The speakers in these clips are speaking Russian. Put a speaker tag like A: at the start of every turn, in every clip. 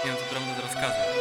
A: Я тут прям надо рассказывать.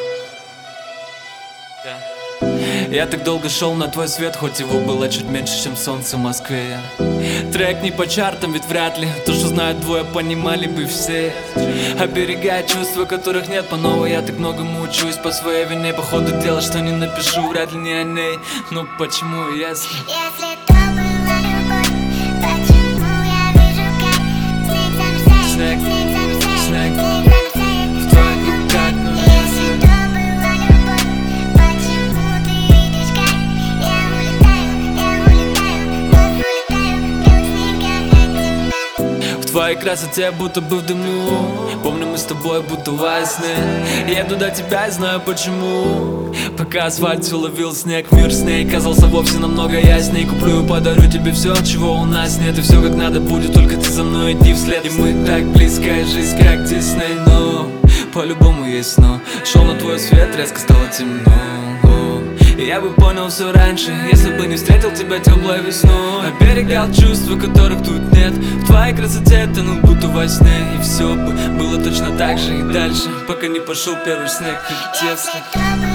B: Я так долго шел на твой свет, хоть его было чуть меньше, чем солнце в Москве. Трек не по чартам, ведь вряд ли то, что знают двое, понимали бы все. Оберегая чувства, которых нет по новой. Я так многому учусь по своей вине. По ходу дела, что не напишу, вряд ли не о ней. Ну почему, если
C: то была любовь, почему я вижу, как снег замерзает, снег замерзает в твоих руках? Ну если то была любовь, почему ты видишь, как я улетаю, вновь улетаю, белых снегах от тебя.
B: в твоей красоте будто бы в дыму. Помню, мы с тобой будто во сне. Еду до тебя и знаю почему. Пока асфальт все ловил снег, мир с ней казался вовсе намного ясней. Куплю и подарю тебе все, чего у нас нет. И все как надо будет, только ты за мной иди вслед. И мы так близко, и жизнь как Дисней. Но по-любому есть но. Шел на твой свет, резко стало темно. И я бы понял все раньше, если бы не встретил тебя теплой весной. Оберегал чувства, которых тут нет. В твоей красоте тонул будто во сне. И все бы было точно так же и дальше, пока не пошел первый снег. Ведь если
C: Если то было